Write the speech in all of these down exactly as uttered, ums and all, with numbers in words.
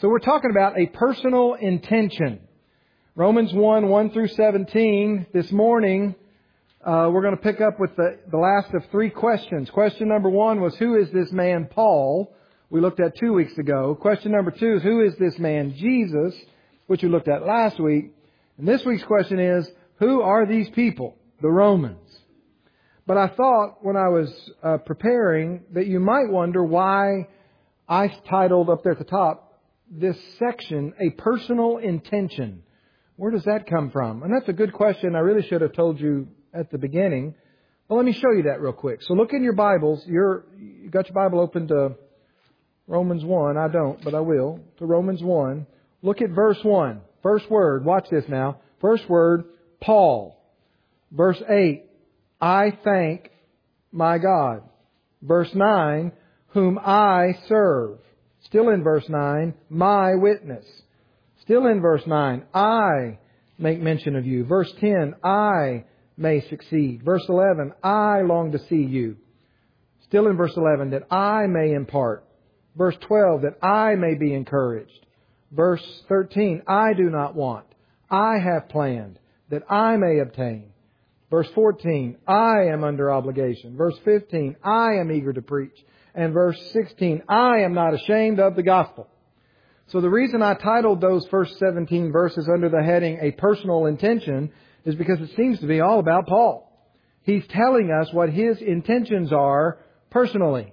So we're talking about a personal intention. Romans one, one through seventeen. This morning, uh, we're going to pick up with the, the last of three questions. Question number one was, who is this man Paul? We looked at two weeks ago. Question number two is, who is this man Jesus? Which we looked at last week. And this week's question is, who are these people? The Romans. But I thought when I was uh, preparing that you might wonder why I titled up there at the top this section, A Personal Intention. Where does that come from? And that's a good question. I really should have told you at the beginning. Well, let me show you that real quick. So look in your Bibles. You're, you got your Bible open to Romans one. I don't, but I will. To Romans one. Look at verse one. First word. Watch this now. First word, Paul. Verse eight. I thank my God. Verse nine, whom I serve. Still in verse nine, my witness. Still in verse nine, I make mention of you. Verse ten, I may succeed. Verse eleven, I long to see you. Still in verse eleven, that I may impart. Verse twelve, that I may be encouraged. Verse thirteen, I do not want. I have planned, that I may obtain. Verse fourteen, I am under obligation. Verse fifteen, I am eager to preach. And verse sixteen, I am not ashamed of the gospel. So the reason I titled those first seventeen verses under the heading, A Personal Intention, is because it seems to be all about Paul. He's telling us what his intentions are personally.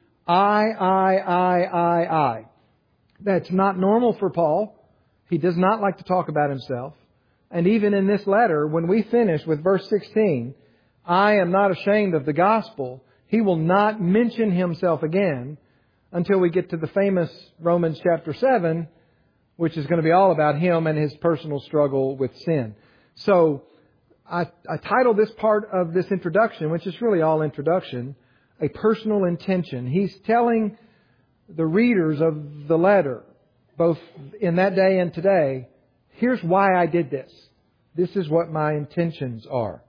I, I, I, I, I. That's not normal for Paul. He does not like to talk about himself. And even in this letter, when we finish with verse sixteen, I am not ashamed of the gospel, he will not mention himself again until we get to the famous Romans chapter seven, which is going to be all about him and his personal struggle with sin. So I, I titled this part of this introduction, which is really all introduction, A Personal Intention. He's telling the readers of the letter, both in that day and today, here's why I did this. This is what my intentions are.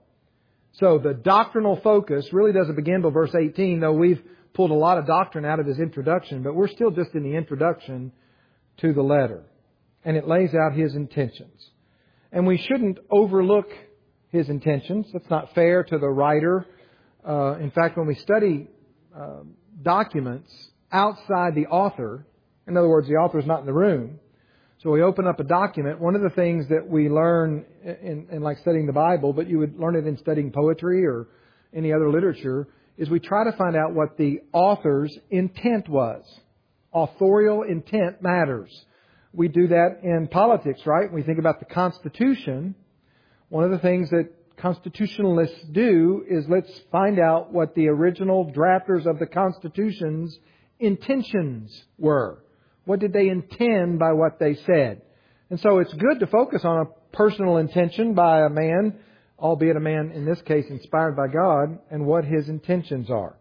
So the doctrinal focus really doesn't begin till verse eighteen, though we've pulled a lot of doctrine out of his introduction, but we're still just in the introduction to the letter. And it lays out his intentions. And we shouldn't overlook his intentions. That's not fair to the writer. Uh, in fact, when we study uh, documents outside the author, in other words, the author is not in the room, so we open up a document. One of the things that we learn in, in like studying the Bible, but you would learn it in studying poetry or any other literature, is we try to find out what the author's intent was. Authorial intent matters. We do that in politics, right? When we think about the Constitution, one of the things that constitutionalists do is let's find out what the original drafters of the Constitution's intentions were. What did they intend by what they said? And so it's good to focus on a personal intention by a man, albeit a man in this case inspired by God, and what his intentions are.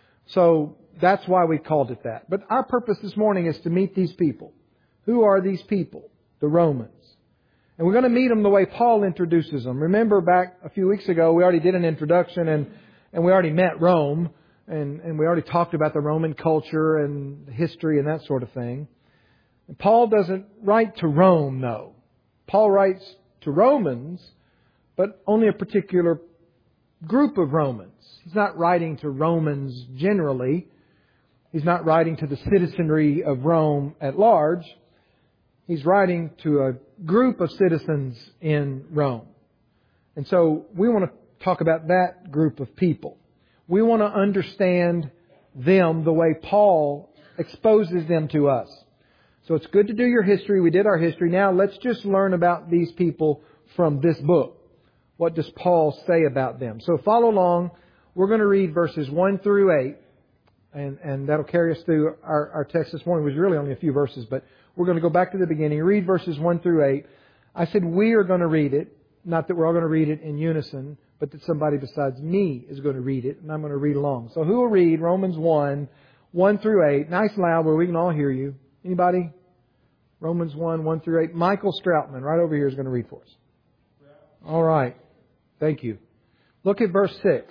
So that's why we called it that. But our purpose this morning is to meet these people. Who are these people? The Romans. And we're going to meet them the way Paul introduces them. Remember back a few weeks ago, we already did an introduction and, and we already met Rome. And, and we already talked about the Roman culture and history and that sort of thing. And Paul doesn't write to Rome, though. Paul writes to Romans, but only a particular group of Romans. He's not writing to Romans generally. He's not writing to the citizenry of Rome at large. He's writing to a group of citizens in Rome. And so we want to talk about that group of people. We want to understand them the way Paul exposes them to us. So it's good to do your history. We did our history. Now let's just learn about these people from this book. What does Paul say about them? So follow along. We're going to read verses one through eight. And, and that'll carry us through our, our text this morning. It was really only a few verses, but we're going to go back to the beginning. Read verses one through eight. I said we are going to read it. Not that we're all going to read it in unison, but that somebody besides me is going to read it, and I'm going to read along. So who will read Romans one, one through eight? Nice and loud where we can all hear you. Anybody? Romans one, one through eight. Michael Stroutman, right over here, is going to read for us. All right. Thank you. Look at verse six.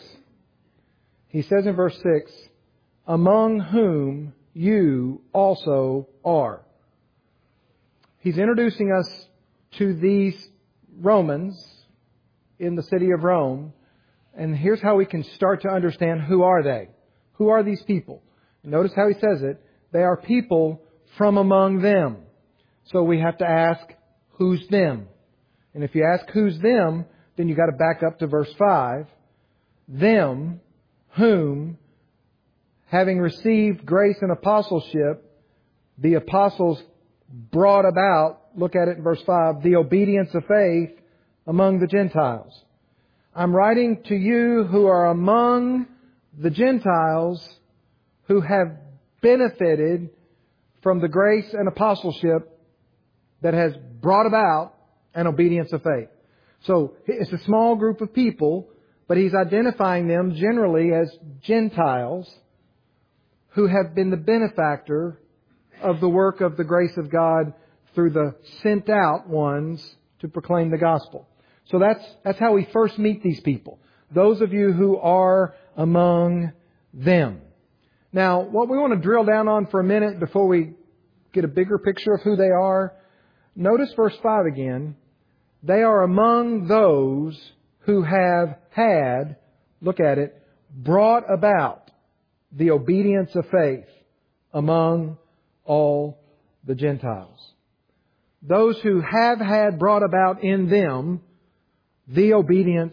He says in verse six, among whom you also are. he's introducing us to these Romans in the city of Rome. And here's how we can start to understand who are they. Who are these people? Notice how he says it. They are people from among them. So we have to ask, who's them? And if you ask who's them, then you got to back up to verse five. Them whom, having received grace and apostleship, the apostles brought about, look at it in verse five, the obedience of faith among the Gentiles. I'm writing to you who are among the Gentiles who have benefited from the grace and apostleship that has brought about an obedience of faith. So it's a small group of people, but he's identifying them generally as Gentiles who have been the benefactor of the work of the grace of God through the sent out ones to proclaim the gospel. So that's that's how we first meet these people. Those of you who are among them. Now, what we want to drill down on for a minute before we get a bigger picture of who they are, notice verse five again. They are among those who have had, look at it, brought about the obedience of faith among all the Gentiles. Those who have had brought about in them the obedience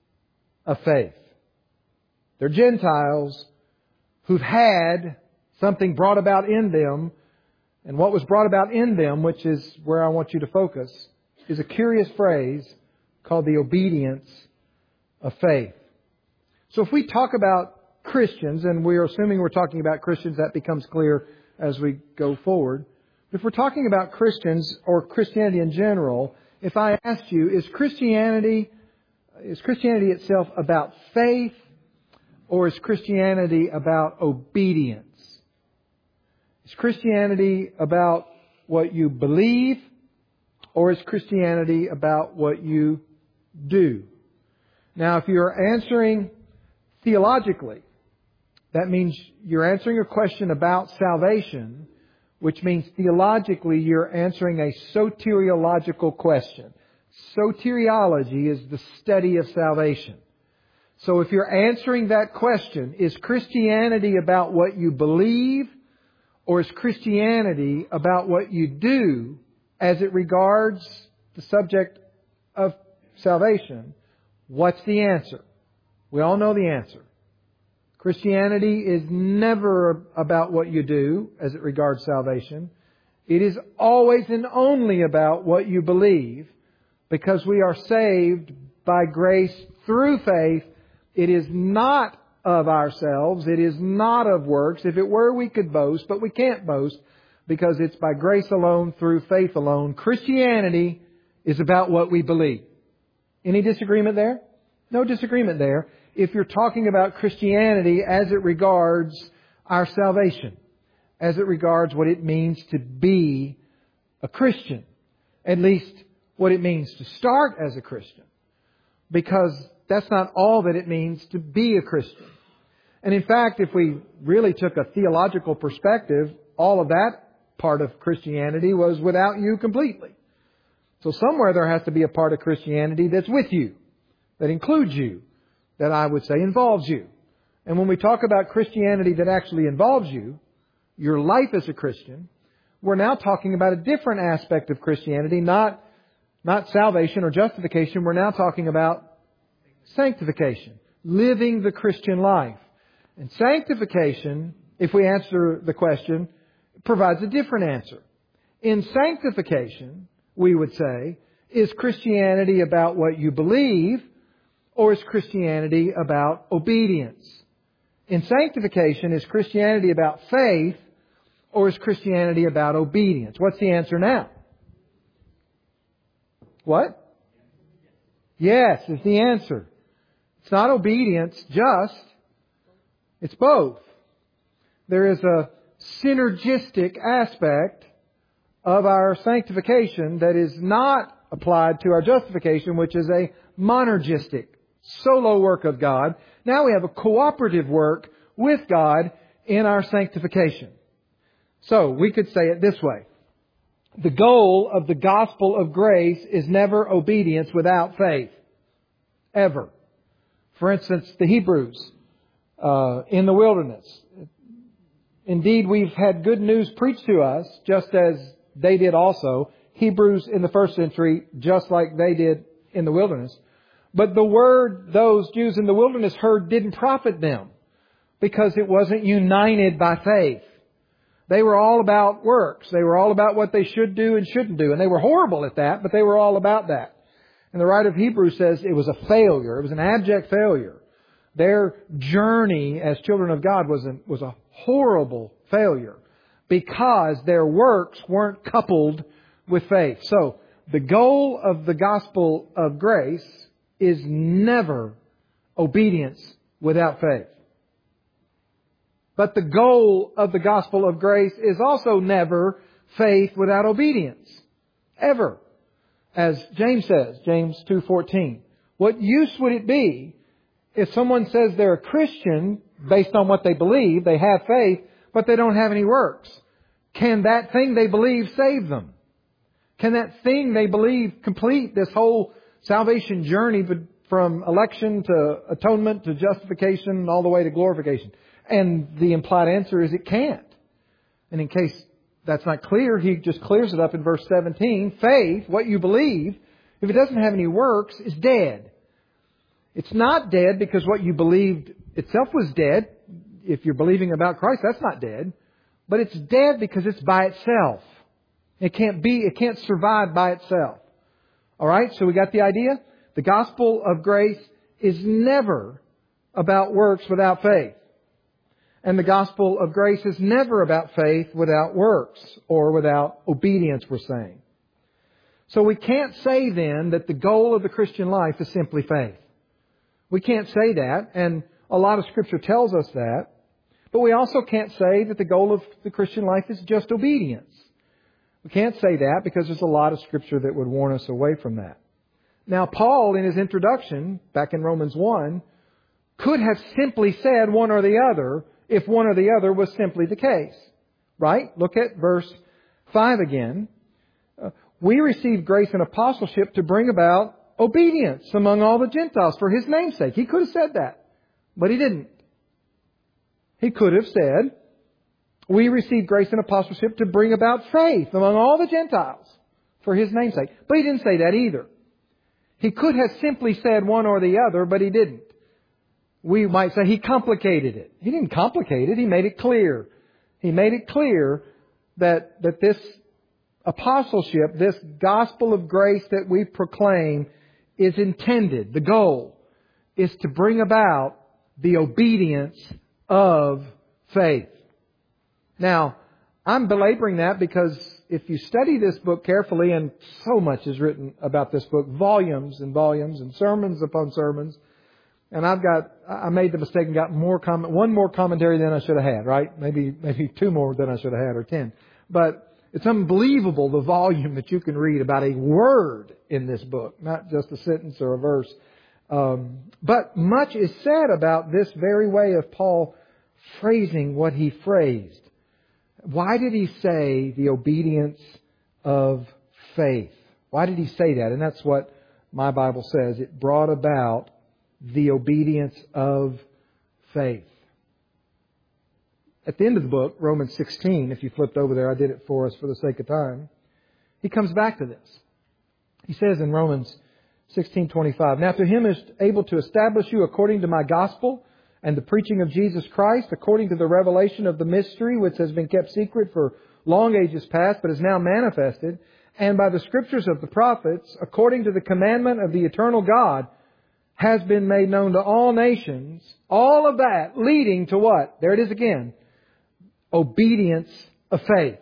of faith. They're Gentiles who've had something brought about in them. And what was brought about in them, which is where I want you to focus, is a curious phrase called the obedience of faith. So if we talk about Christians, and we're assuming we're talking about Christians, that becomes clear as we go forward. If we're talking about Christians or Christianity in general, if I asked you, is Christianity, is Christianity itself about faith, or is Christianity about obedience? Is Christianity about what you believe, or is Christianity about what you do? Now, if you're answering theologically, that means you're answering a question about salvation, which means theologically you're answering a soteriological question. Soteriology is the study of salvation. So if you're answering that question, is Christianity about what you believe, or is Christianity about what you do as it regards the subject of salvation? What's the answer? We all know the answer. Christianity is never about what you do as it regards salvation. It is always and only about what you believe, because we are saved by grace through faith. It is not of ourselves. It is not of works. If it were, we could boast, but we can't boast because it's by grace alone, through faith alone. Christianity is about what we believe. Any disagreement there? No disagreement there. If you're talking about Christianity as it regards our salvation, as it regards what it means to be a Christian, at least what it means to start as a Christian, because that's not all that it means to be a Christian. And in fact, if we really took a theological perspective, all of that part of Christianity was without you completely. So somewhere there has to be a part of Christianity that's with you, that includes you, that I would say involves you. And when we talk about Christianity that actually involves you, your life as a Christian, we're now talking about a different aspect of Christianity, not, not salvation or justification. We're now talking about sanctification, living the Christian life. And sanctification, if we answer the question, provides a different answer. In sanctification, we would say, is Christianity about what you believe, or is Christianity about obedience? In sanctification, is Christianity about faith, or is Christianity about obedience? What's the answer now? What? Yes, is the answer. It's not obedience just. It's both. There is a synergistic aspect of our sanctification that is not applied to our justification, which is a monergistic, solo work of God. Now we have a cooperative work with God in our sanctification. So we could say it this way. The goal of the gospel of grace is never obedience without faith. Ever. For instance, the Hebrews uh, in the wilderness. Indeed, we've had good news preached to us, just as they did also. Hebrews in the first century, just like they did in the wilderness. But the word those Jews in the wilderness heard didn't profit them because it wasn't united by faith. They were all about works. They were all about what they should do and shouldn't do. And they were horrible at that, but they were all about that. And the writer of Hebrews says it was a failure. It was an abject failure. Their journey as children of God was a, was a horrible failure because their works weren't coupled with faith. So the goal of the gospel of grace is never obedience without faith. But the goal of the gospel of grace is also never faith without obedience. Ever. As James says, James two fourteen. What use would it be if someone says they're a Christian based on what they believe, they have faith, but they don't have any works? Can that thing they believe save them? Can that thing they believe complete this whole salvation journey from election to atonement to justification all the way to glorification? And the implied answer is it can't. And in case that's not clear, he just clears it up in verse seventeen. Faith, what you believe, if it doesn't have any works, is dead. It's not dead because what you believed itself was dead. If you're believing about Christ, that's not dead. But it's dead because it's by itself. It can't be, it can't survive by itself. Alright, so we got the idea? The gospel of grace is never about works without faith. And the gospel of grace is never about faith without works or without obedience, we're saying. So we can't say then that the goal of the Christian life is simply faith. We can't say that, and a lot of Scripture tells us that. But we also can't say that the goal of the Christian life is just obedience. We can't say that because there's a lot of Scripture that would warn us away from that. Now, Paul, in his introduction, back in Romans one, could have simply said one or the other if one or the other was simply the case. Right? Look at verse five again. Uh, we received grace and apostleship to bring about obedience among all the Gentiles for His name's sake. He could have said that, but He didn't. He could have said, we received grace and apostleship to bring about faith among all the Gentiles for His name's sake. But He didn't say that either. He could have simply said one or the other, but He didn't. We might say He complicated it. He didn't complicate it. He made it clear. He made it clear that, that this apostleship, this gospel of grace that we proclaim is intended, the goal is to bring about the obedience of faith. Now, I'm belaboring that because if you study this book carefully, and so much is written about this book, volumes and volumes and sermons upon sermons, and I've got, I made the mistake and got more comment, one more commentary than I should have had, right? Maybe, maybe two more than I should have had, or ten. But it's unbelievable the volume that you can read about a word in this book, not just a sentence or a verse. Um, but much is said about this very way of Paul phrasing what he phrased. Why did he say the obedience of faith? Why did he say that? And that's what my Bible says. It brought about the obedience of faith. At the end of the book, Romans sixteen, if you flipped over there, I did it for us for the sake of time. He comes back to this. He says in Romans sixteen twenty-five, now to Him is able to establish you according to my gospel and the preaching of Jesus Christ, according to the revelation of the mystery which has been kept secret for long ages past, but is now manifested, and by the scriptures of the prophets, according to the commandment of the eternal God, has been made known to all nations. All of that leading to what? There it is again. Obedience of faith.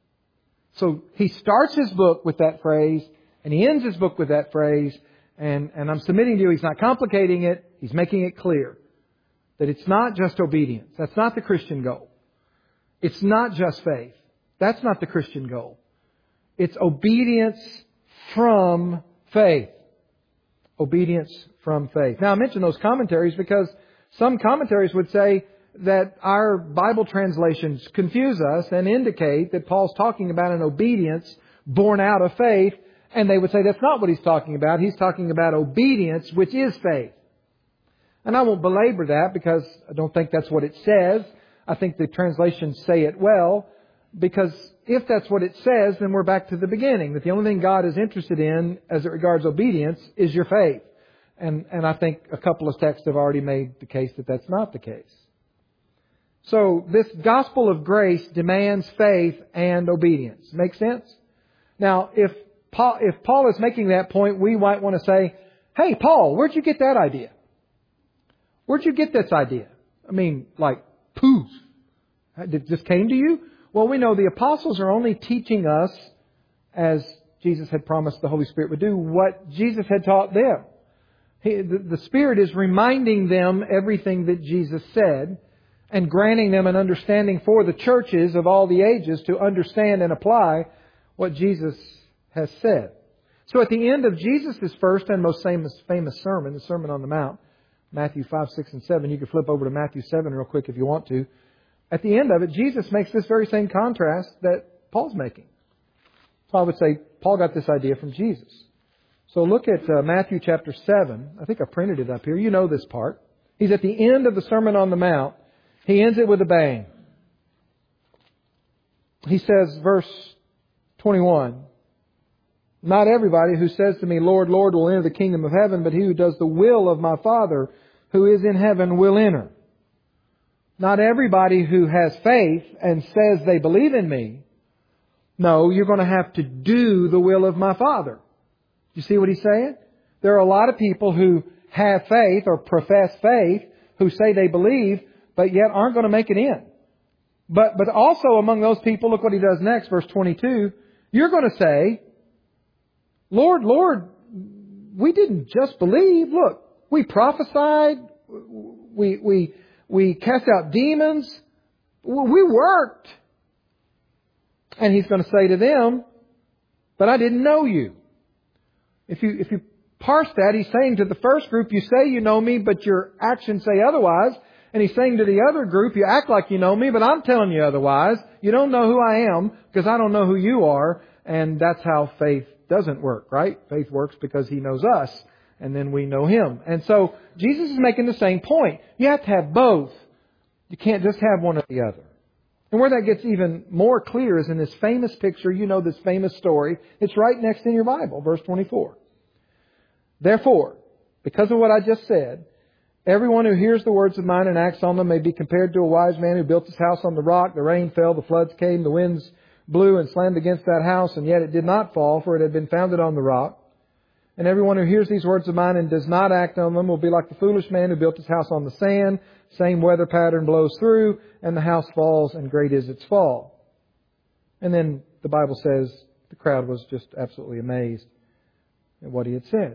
So he starts his book with that phrase, and he ends his book with that phrase, and, and I'm submitting to you, he's not complicating it, he's making it clear that it's not just obedience. That's not the Christian goal. It's not just faith. That's not the Christian goal. It's obedience from faith. Obedience from faith. Now I mention those commentaries because some commentaries would say that our Bible translations confuse us and indicate that Paul's talking about an obedience born out of faith. And they would say that's not what he's talking about. He's talking about obedience, which is faith. And I won't belabor that because I don't think that's what it says. I think the translations say it well. Because if that's what it says, then we're back to the beginning. That the only thing God is interested in as it regards obedience is your faith. And, and I think a couple of texts have already made the case that that's not the case. So this gospel of grace demands faith and obedience. Make sense? Now, if Paul, if Paul is making that point, we might want to say, hey, Paul, where'd you get that idea? Where'd you get this idea? I mean, like, poof. It just came to you? Well, we know the apostles are only teaching us, as Jesus had promised the Holy Spirit would do, what Jesus had taught them. He, the, the Spirit is reminding them everything that Jesus said and granting them an understanding for the churches of all the ages to understand and apply what Jesus has said. So at the end of Jesus' first and most famous, famous sermon, the Sermon on the Mount, Matthew five, six, and seven, you can flip over to Matthew seven real quick if you want to. At the end of it, Jesus makes this very same contrast that Paul's making. So I would say Paul got this idea from Jesus. So look at uh, Matthew chapter seven. I think I printed it up here. You know this part. He's at the end of the Sermon on the Mount. He ends it with a bang. He says, verse twenty-one, not everybody who says to me, Lord, Lord, will enter the kingdom of heaven, but he who does the will of my Father who is in heaven will enter. Not everybody who has faith and says they believe in me. No, you're going to have to do the will of my Father. You see what he's saying? There are a lot of people who have faith or profess faith who say they believe, but yet aren't going to make it in. But, but also among those people, look what he does next, verse twenty-two. You're going to say, Lord, Lord, we didn't just believe. Look, we prophesied. We, we, we cast out demons. We worked. And he's going to say to them, but I didn't know you. If you, if you parse that, he's saying to the first group, you say you know me, but your actions say otherwise. And he's saying to the other group, you act like you know me, but I'm telling you otherwise. You don't know who I am because I don't know who you are. And that's how faith doesn't work, right? Faith works because He knows us and then we know Him. And so Jesus is making the same point. You have to have both. You can't just have one or the other. And where that gets even more clear is in this famous picture. You know this famous story. It's right next in your Bible, verse twenty-four. Therefore, because of what I just said, everyone who hears the words of mine and acts on them may be compared to a wise man who built his house on the rock. The rain fell, the floods came, the winds blew and slammed against that house, and yet it did not fall, for it had been founded on the rock. And everyone who hears these words of mine and does not act on them will be like the foolish man who built his house on the sand. Same weather pattern blows through, and the house falls, and great is its fall. And then the Bible says the crowd was just absolutely amazed at what he had said.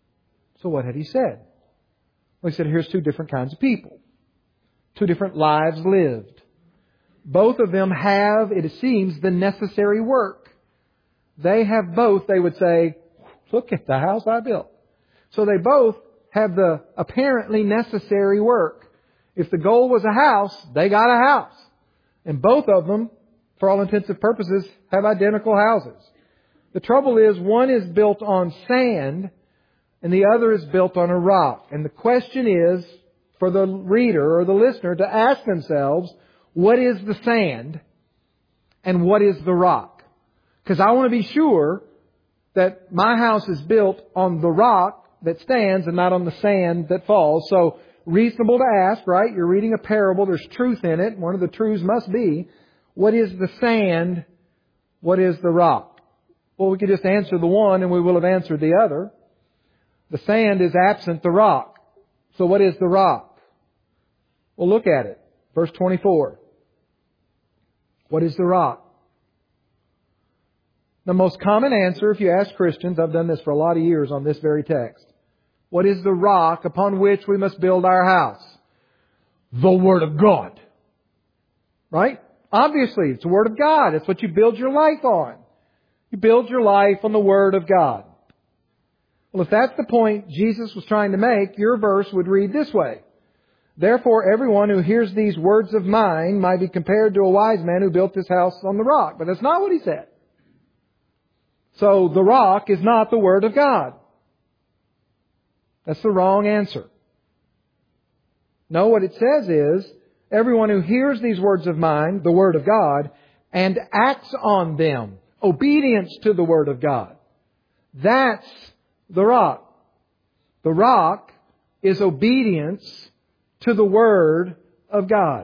So what had he said? Well, he said, here's two different kinds of people. Two different lives lived. Both of them have, it seems, the necessary work. They have both, they would say, look at the house I built. So they both have the apparently necessary work. If the goal was a house, they got a house. And both of them, for all intents and purposes, have identical houses. The trouble is, one is built on sand and the other is built on a rock. And the question is, for the reader or the listener to ask themselves, what is the sand and what is the rock? Because I want to be sure that my house is built on the rock that stands and not on the sand that falls. So reasonable to ask, right? You're reading a parable. There's truth in it. One of the truths must be, what is the sand? What is the rock? Well, we could just answer the one and we will have answered the other. The sand is absent the rock. So what is the rock? Well, look at it. Verse twenty-four. What is the rock? The most common answer, if you ask Christians, I've done this for a lot of years on this very text. What is the rock upon which we must build our house? The Word of God. Right? Obviously, it's the Word of God. It's what you build your life on. You build your life on the Word of God. Well, if that's the point Jesus was trying to make, your verse would read this way. Therefore, everyone who hears these words of mine might be compared to a wise man who built his house on the rock. But that's not what he said. So the rock is not the Word of God. That's the wrong answer. No, what it says is, everyone who hears these words of mine, the Word of God, and acts on them, obedience to the Word of God, that's the rock. The rock is obedience to the Word of God.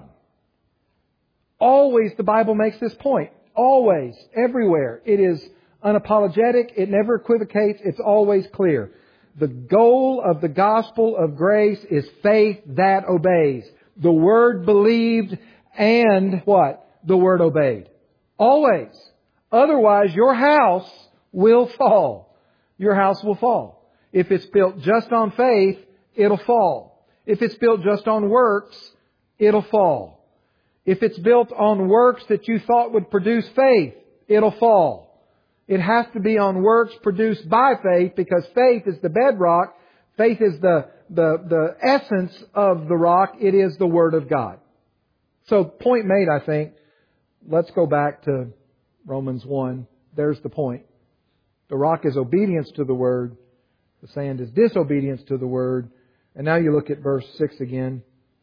Always the Bible makes this point. Always, everywhere. It is unapologetic. It never equivocates. It's always clear. The goal of the gospel of grace is faith that obeys. The Word believed and what? The Word obeyed. Always. Otherwise, your house will fall. Your house will fall. If it's built just on faith, it'll fall. If it's built just on works, it'll fall. If it's built on works that you thought would produce faith, it'll fall. It has to be on works produced by faith, because faith is the bedrock. Faith is the, the, the essence of the rock. It is the Word of God. So, point made, I think. Let's go back to Romans one. There's the point. The rock is obedience to the Word. The sand is disobedience to the Word. And now you look at verse six again.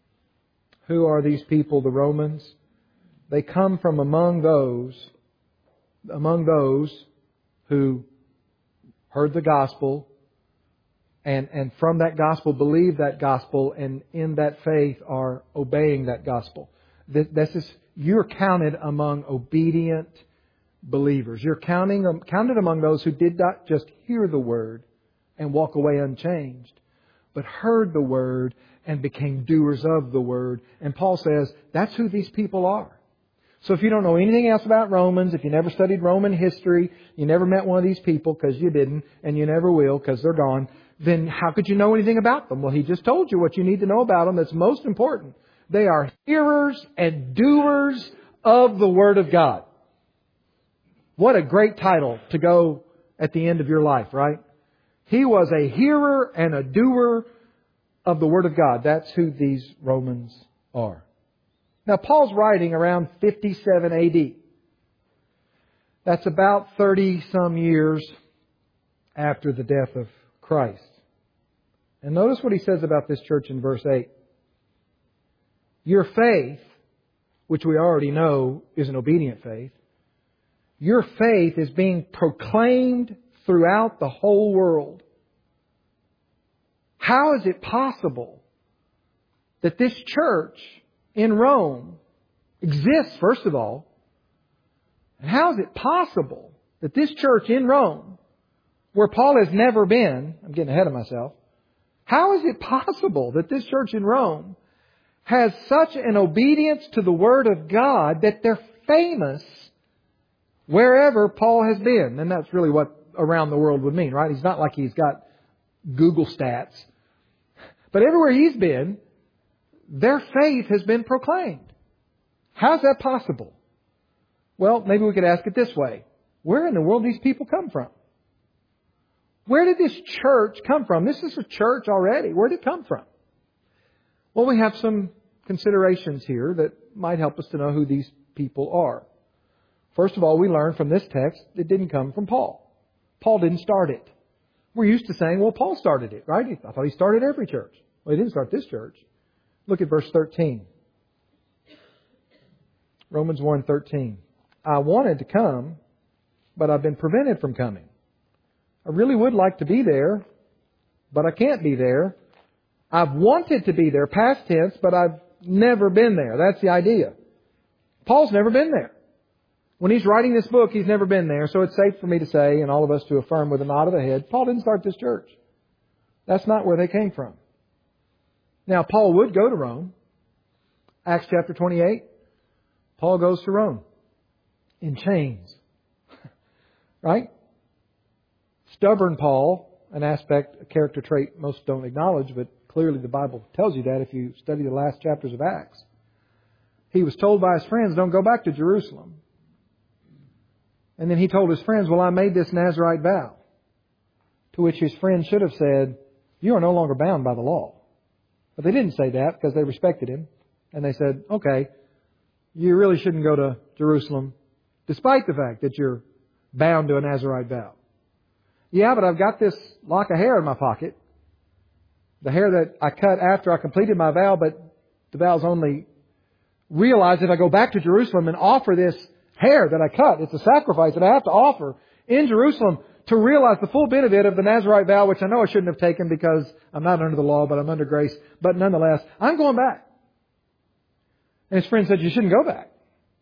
Who are these people, the Romans? They come from among those, among those who heard the gospel and, and from that gospel believe that gospel, and in that faith are obeying that gospel. This, this is, you're counted among obedient believers. You're counting, counted among those who did not just hear the Word and walk away unchanged, but heard the Word and became doers of the Word. And Paul says, that's who these people are. So if you don't know anything else about Romans, if you never studied Roman history, you never met one of these people because you didn't, and you never will because they're gone, then how could you know anything about them? Well, he just told you what you need to know about them that's most important. They are hearers and doers of the Word of God. What a great title to go at the end of your life, right? He was a hearer and a doer of the Word of God. That's who these Romans are. Now, Paul's writing around fifty-seven A D. That's about thirty-some years after the death of Christ. And notice what he says about this church in verse eight. Your faith, which we already know is an obedient faith, your faith is being proclaimed throughout the whole world. How is it possible that this church in Rome exists, first of all? And how is it possible that this church in Rome, where Paul has never been, I'm getting ahead of myself, how is it possible that this church in Rome has such an obedience to the Word of God that they're famous wherever Paul has been? And that's really what around the world would mean, right? He's not like he's got Google stats. But everywhere he's been, their faith has been proclaimed. How's that possible? Well, maybe we could ask it this way. Where in the world do these people come from? Where did this church come from? This is a church already. Where did it come from? Well, we have some considerations here that might help us to know who these people are. First of all, we learn from this text it didn't come from Paul. Paul didn't start it. We're used to saying, well, Paul started it, right? I thought he started every church. Well, he didn't start this church. Look at verse thirteen. Romans one thirteen. I wanted to come, but I've been prevented from coming. I really would like to be there, but I can't be there. I've wanted to be there, past tense, but I've never been there. That's the idea. Paul's never been there. When he's writing this book, he's never been there. So it's safe for me to say, and all of us to affirm with a nod of the head, Paul didn't start this church. That's not where they came from. Now, Paul would go to Rome. Acts chapter twenty-eight. Paul goes to Rome. In chains. Right? Stubborn Paul, an aspect, a character trait most don't acknowledge, but clearly the Bible tells you that if you study the last chapters of Acts. He was told by his friends, don't go back to Jerusalem. And then he told his friends, well, I made this Nazirite vow. To which his friends should have said, you are no longer bound by the law. But they didn't say that because they respected him. And they said, okay, you really shouldn't go to Jerusalem, despite the fact that you're bound to a Nazirite vow. Yeah, but I've got this lock of hair in my pocket. The hair that I cut after I completed my vow, but the vow's only realized if I go back to Jerusalem and offer this hair that I cut. It's a sacrifice that I have to offer in Jerusalem to realize the full benefit of the Nazirite vow, which I know I shouldn't have taken because I'm not under the law, but I'm under grace. But nonetheless, I'm going back. And his friend said, you shouldn't go back.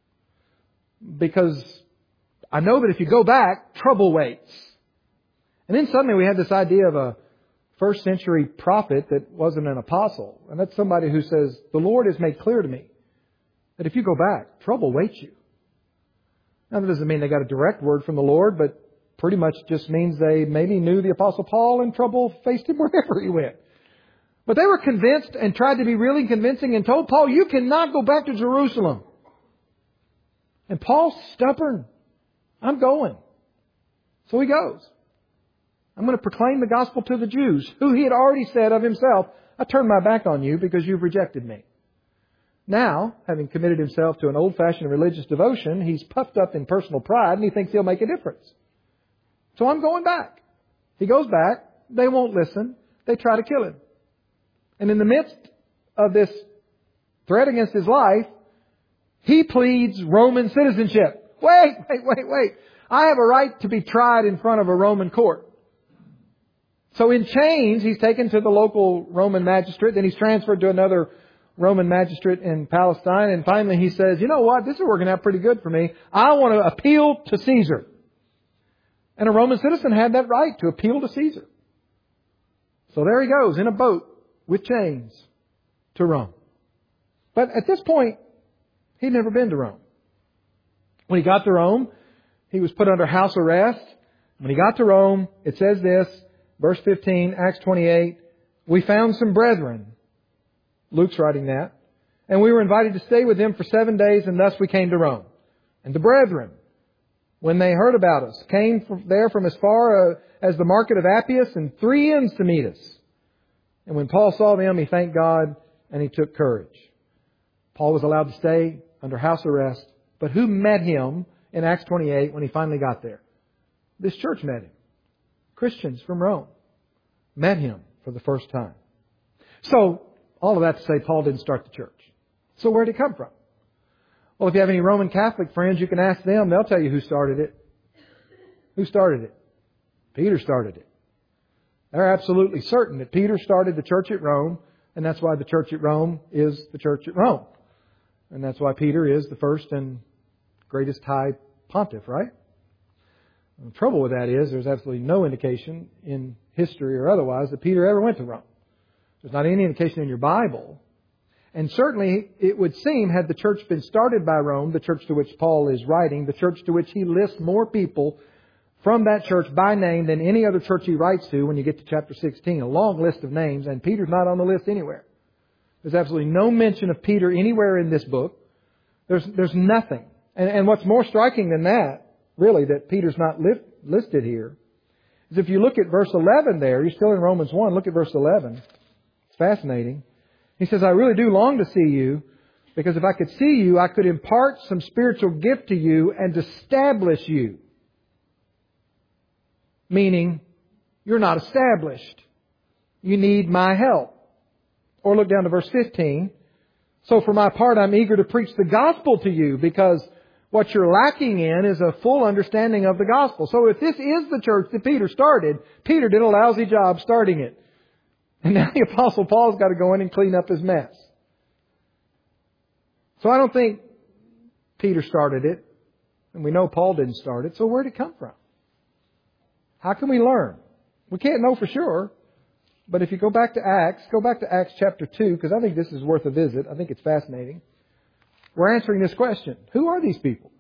Because I know that if you go back, trouble waits. And then suddenly we had this idea of a first century prophet that wasn't an apostle. And that's somebody who says, the Lord has made clear to me that if you go back, trouble waits you. Now that doesn't mean they got a direct word from the Lord, but pretty much just means they maybe knew the Apostle Paul and trouble faced him wherever he went. But they were convinced and tried to be really convincing and told Paul, you cannot go back to Jerusalem. And Paul's stubborn. I'm going. So he goes. I'm going to proclaim the gospel to the Jews, who he had already said of himself, I turned my back on you because you've rejected me. Now, having committed himself to an old-fashioned religious devotion, he's puffed up in personal pride and he thinks he'll make a difference. So I'm going back. He goes back. They won't listen. They try to kill him. And in the midst of this threat against his life, he pleads Roman citizenship. Wait, wait, wait, wait. I have a right to be tried in front of a Roman court. So in chains, he's taken to the local Roman magistrate. Then he's transferred to another Roman magistrate in Palestine. And finally he says, you know what? This is working out pretty good for me. I want to appeal to Caesar. And a Roman citizen had that right to appeal to Caesar. So there he goes in a boat with chains to Rome. But at this point, he'd never been to Rome. When he got to Rome, he was put under house arrest. When he got to Rome, it says this, verse fifteen, Acts twenty-eight, we found some brethren. Luke's writing that. And we were invited to stay with them for seven days, and thus we came to Rome. And the brethren, when they heard about us, came from there from as far uh, as the market of Appius and three inns to meet us. And when Paul saw them, he thanked God and he took courage. Paul was allowed to stay under house arrest. But who met him in Acts twenty-eight when he finally got there? This church met him. Christians from Rome met him for the first time. So, all of that to say Paul didn't start the church. So where did it come from? Well, if you have any Roman Catholic friends, you can ask them. They'll tell you who started it. Who started it? Peter started it. They're absolutely certain that Peter started the church at Rome, and that's why the church at Rome is the church at Rome. And that's why Peter is the first and greatest high pontiff, right? The trouble with that is there's absolutely no indication in history or otherwise that Peter ever went to Rome. There's not any indication in your Bible. And certainly, it would seem, had the church been started by Rome, the church to which Paul is writing, the church to which he lists more people from that church by name than any other church he writes to when you get to chapter sixteen. A long list of names, and Peter's not on the list anywhere. There's absolutely no mention of Peter anywhere in this book. There's there's nothing. And, and what's more striking than that, really, that Peter's not li- listed here, is if you look at verse eleven there, you're still in Romans one, look at verse eleven. It's fascinating. He says, I really do long to see you, because if I could see you, I could impart some spiritual gift to you and establish you. Meaning, you're not established. You need my help. Or look down to verse fifteen. So for my part, I'm eager to preach the gospel to you, because what you're lacking in is a full understanding of the gospel. So if this is the church that Peter started, Peter did a lousy job starting it. And now the Apostle Paul's got to go in and clean up his mess. So I don't think Peter started it. And we know Paul didn't start it. So where did it come from? How can we learn? We can't know for sure. But if you go back to Acts, go back to Acts chapter two, because I think this is worth a visit. I think it's fascinating. We're answering this question. Who are these people?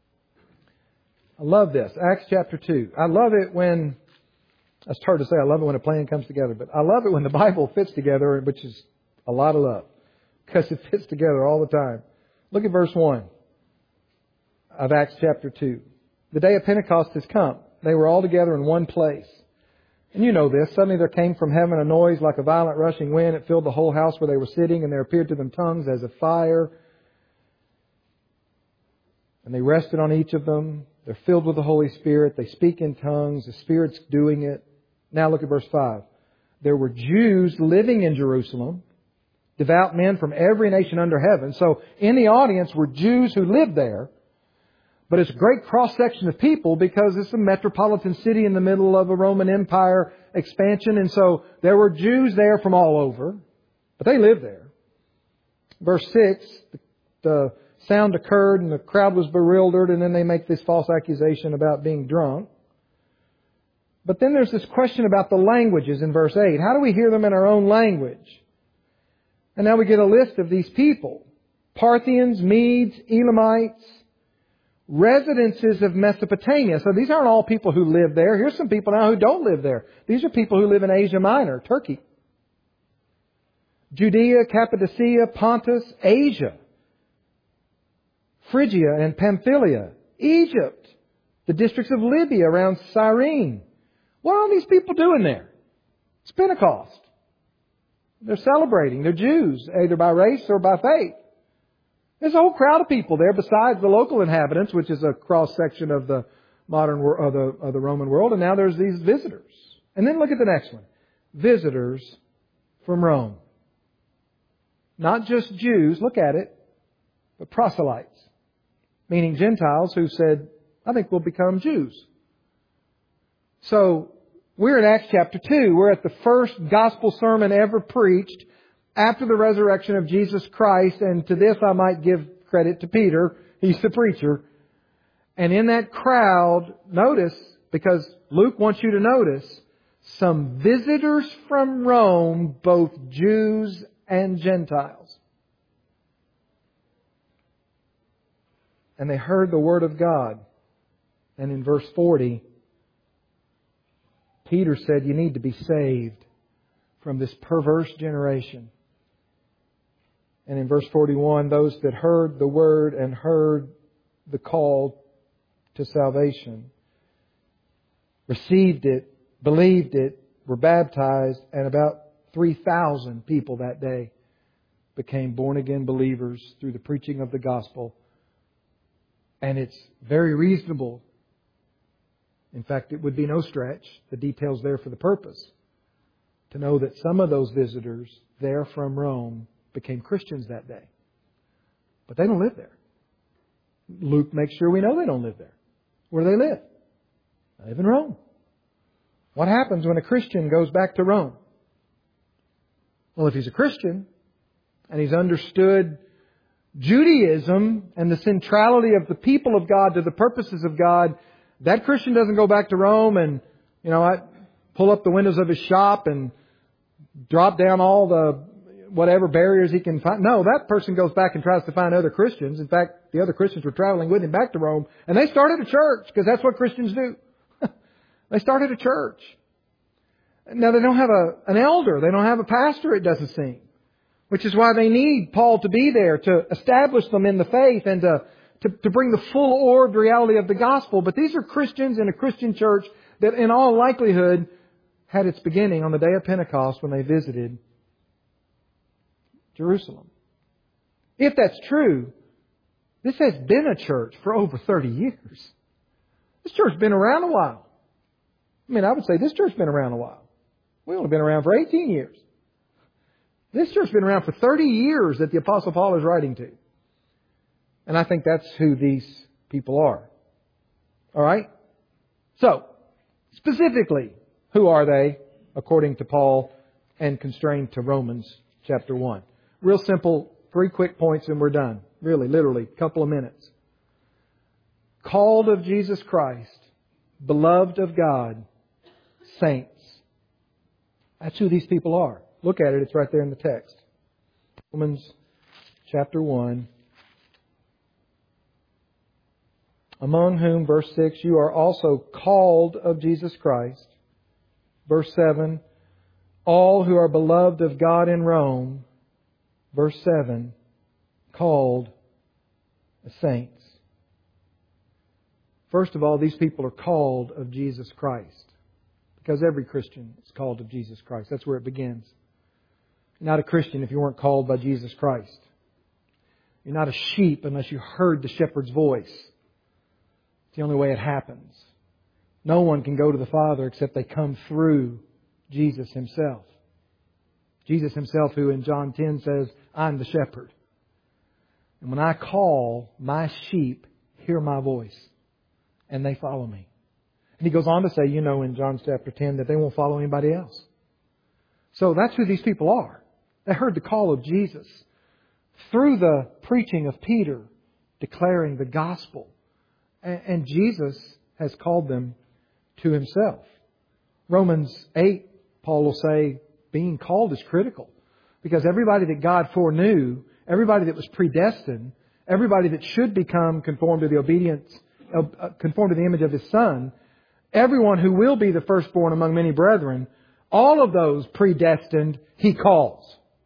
I love this. Acts chapter two. I love it when, it's hard to say I love it when a plan comes together, but I love it when the Bible fits together, which is a lot of love, because it fits together all the time. Look at verse one of Acts chapter two. The day of Pentecost has come. They were all together in one place. And you know this. Suddenly there came from heaven a noise like a violent rushing wind. It filled the whole house where they were sitting, and there appeared to them tongues as of fire. And they rested on each of them. They're filled with the Holy Spirit. They speak in tongues. The Spirit's doing it. Now look at verse five. There were Jews living in Jerusalem, devout men from every nation under heaven. So in the audience were Jews who lived there. But it's a great cross-section of people because it's a metropolitan city in the middle of a Roman Empire expansion. And so there were Jews there from all over. But they lived there. Verse six, the, the sound occurred and the crowd was bewildered, and then they make this false accusation about being drunk. But then there's this question about the languages in verse eight. How do we hear them in our own language? And now we get a list of these people. Parthians, Medes, Elamites, residences of Mesopotamia. So these aren't all people who live there. Here's some people now who don't live there. These are people who live in Asia Minor, Turkey. Judea, Cappadocia, Pontus, Asia, Phrygia and Pamphylia, Egypt, the districts of Libya around Cyrene. What are all these people doing there? It's Pentecost. They're celebrating. They're Jews, either by race or by faith. There's a whole crowd of people there besides the local inhabitants, which is a cross-section of the modern of the, of the Roman world. And now there's these visitors. And then look at the next one. Visitors from Rome. Not just Jews, look at it, but proselytes. Meaning Gentiles who said, I think we'll become Jews. So, we're in Acts chapter two. We're at the first gospel sermon ever preached after the resurrection of Jesus Christ. And to this I might give credit to Peter. He's the preacher. And in that crowd, notice, because Luke wants you to notice, some visitors from Rome, both Jews and Gentiles. And they heard the Word of God. And in verse forty, Peter said, you need to be saved from this perverse generation. And in verse forty-one, those that heard the Word and heard the call to salvation received it, believed it, were baptized, and about three thousand people that day became born-again believers through the preaching of the gospel. And it's very reasonable. In fact, it would be no stretch, the details there for the purpose, to know that some of those visitors there from Rome became Christians that day. But they don't live there. Luke makes sure we know they don't live there. Where do they live? They live in Rome. What happens when a Christian goes back to Rome? Well, if he's a Christian and he's understood Judaism and the centrality of the people of God to the purposes of God, that Christian doesn't go back to Rome and, you know, I pull up the windows of his shop and drop down all the whatever barriers he can find. No, that person goes back and tries to find other Christians. In fact, the other Christians were traveling with him back to Rome, and they started a church because that's what Christians do. They started a church. Now, they don't have a, an elder. They don't have a pastor, it doesn't seem. Which is why they need Paul to be there to establish them in the faith and to, to, to bring the full orbed reality of the gospel. But these are Christians in a Christian church that in all likelihood had its beginning on the day of Pentecost when they visited Jerusalem. If that's true, this has been a church for over thirty years. This church has been around a while. I mean, I would say this church has been around a while. We've only been around for eighteen years. This church has been around for thirty years that the Apostle Paul is writing to. And I think that's who these people are. All right? So, specifically, who are they, according to Paul, and constrained to Romans chapter one? Real simple, three quick points and we're done. Really, literally, a couple of minutes. Called of Jesus Christ, beloved of God, saints. That's who these people are. Look at it, it's right there in the text. Romans chapter one. Among whom, verse six, you are also called of Jesus Christ. Verse seven, all who are beloved of God in Rome. Verse seven, called as saints. First of all, these people are called of Jesus Christ. Because every Christian is called of Jesus Christ. That's where it begins. You're not a Christian if you weren't called by Jesus Christ. You're not a sheep unless you heard the shepherd's voice. the only way it happens. No one can go to the Father except they come through Jesus Himself. Jesus Himself, who in John ten says, I'm the shepherd. And when I call, my sheep hear my voice and they follow me. And He goes on to say, you know, in John chapter ten, that they won't follow anybody else. So that's who these people are. They heard the call of Jesus through the preaching of Peter, declaring the gospel. And Jesus has called them to Himself. Romans eight, Paul will say, being called is critical. Because everybody that God foreknew, everybody that was predestined, everybody that should become conformed to the obedience, uh, conformed to the image of His Son, everyone who will be the firstborn among many brethren, all of those predestined, He calls.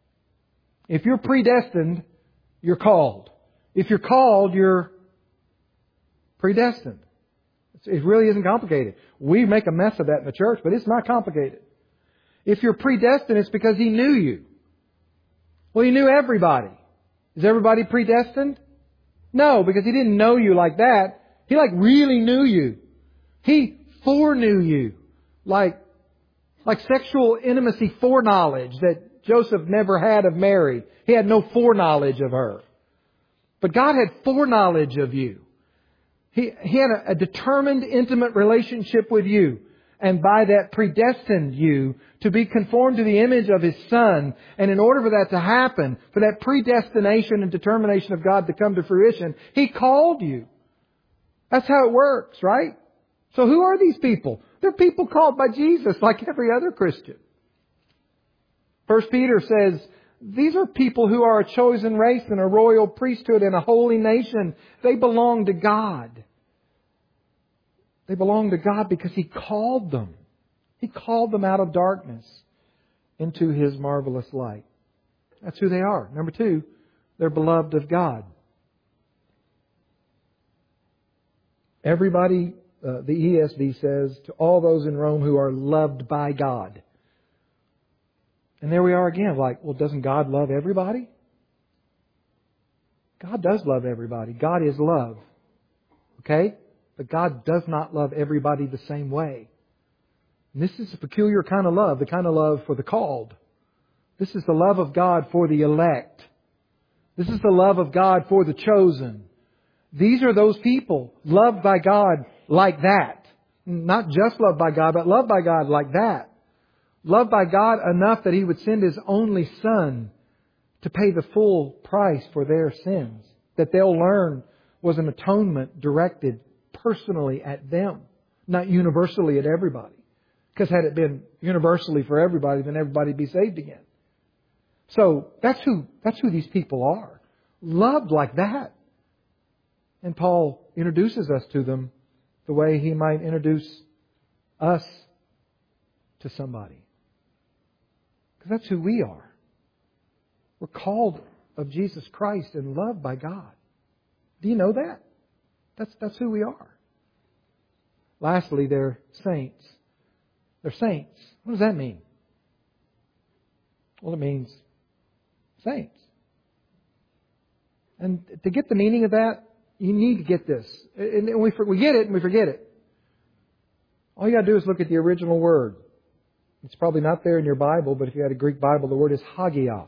If you're predestined, you're called. If you're called, you're predestined. It really isn't complicated. We make a mess of that in the church, but it's not complicated. If you're predestined, it's because He knew you. Well, He knew everybody. Is everybody predestined? No, because He didn't know you like that. He like really knew you. He foreknew you. Like, like sexual intimacy foreknowledge that Joseph never had of Mary. He had no foreknowledge of her. But God had foreknowledge of you. He, he had a, a determined, intimate relationship with you. And by that predestined you to be conformed to the image of His Son. And in order for that to happen, for that predestination and determination of God to come to fruition, He called you. That's how it works, right? So who are these people? They're people called by Jesus like every other Christian. First Peter says, these are people who are a chosen race and a royal priesthood and a holy nation. They belong to God. They belong to God because He called them. He called them out of darkness into His marvelous light. That's who they are. Number two, they're beloved of God. Everybody, uh, the E S V says, to all those in Rome who are loved by God. And there we are again, like, well, doesn't God love everybody? God does love everybody. God is love. Okay? But God does not love everybody the same way. And this is a peculiar kind of love, the kind of love for the called. This is the love of God for the elect. This is the love of God for the chosen. These are those people loved by God like that. Not just loved by God, but loved by God like that. Loved by God enough that He would send His only Son to pay the full price for their sins. That they'll learn was an atonement directed personally at them, not universally at everybody. Because had it been universally for everybody, then everybody would be saved again. So that's who, that's who these people are. Loved like that. And Paul introduces us to them the way he might introduce us to somebody. Because that's who we are. We're called of Jesus Christ and loved by God. Do you know that? That's, that's who we are. Lastly, they're saints. They're saints. What does that mean? Well, it means saints. And to get the meaning of that, you need to get this. And we, we get it and we forget it. All you got to do is look at the original word. It's probably not there in your Bible, but if you had a Greek Bible, the word is hagios.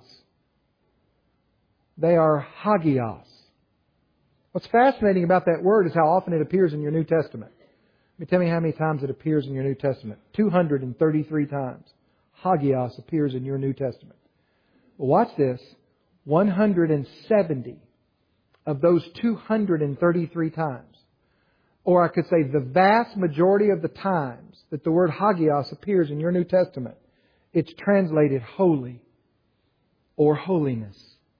They are hagios. What's fascinating about that word is how often it appears in your New Testament. Let me tell me how many times it appears in your New Testament. two hundred thirty-three times. Hagios appears in your New Testament. Well, watch this. one hundred seventy of those two hundred thirty-three times, or I could say the vast majority of the times that the word hagios appears in your New Testament, it's translated holy or holiness.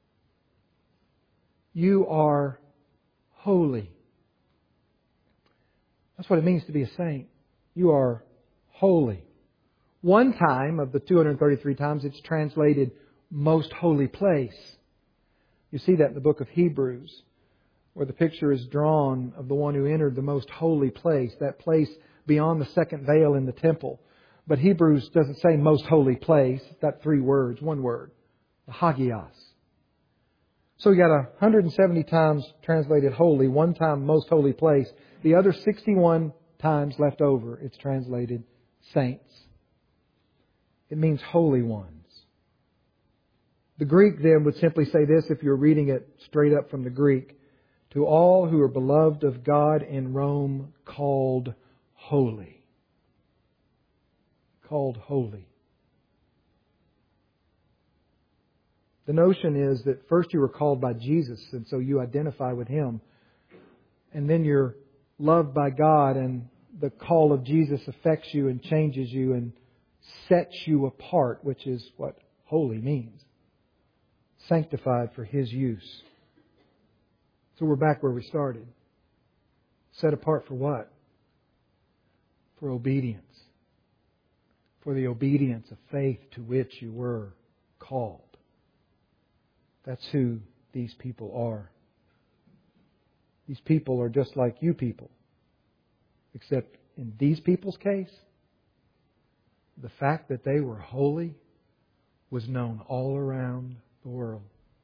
You are holy. That's what it means to be a saint. You are holy. One time of the two hundred thirty-three times it's translated most holy place. You see that in the book of Hebrews, where the picture is drawn of the one who entered the most holy place, that place beyond the second veil in the temple. But Hebrews doesn't say most holy place. It's got three words, one word, the hagios. So you got one hundred seventy times translated holy, one time most holy place. The other sixty-one times left over, it's translated saints. It means holy ones. The Greek then would simply say this if you're reading it straight up from the Greek. To all who are beloved of God in Rome, called holy. Called holy. The notion is that first you were called by Jesus, and so you identify with Him. And then you're loved by God, and the call of Jesus affects you and changes you and sets you apart, which is what holy means. Sanctified for His use. So we're back where we started. Set apart for what? For obedience. For the obedience of faith to which you were called. That's who these people are. These people are just like you people. Except in these people's case, the fact that they were holy was known all around the world.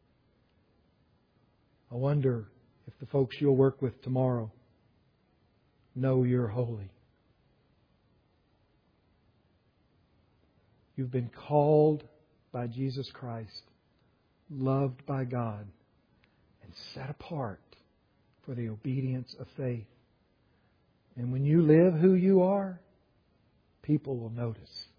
I wonder if the folks you'll work with tomorrow know you're holy. You've been called by Jesus Christ, loved by God, and set apart for the obedience of faith. And when you live who you are, people will notice.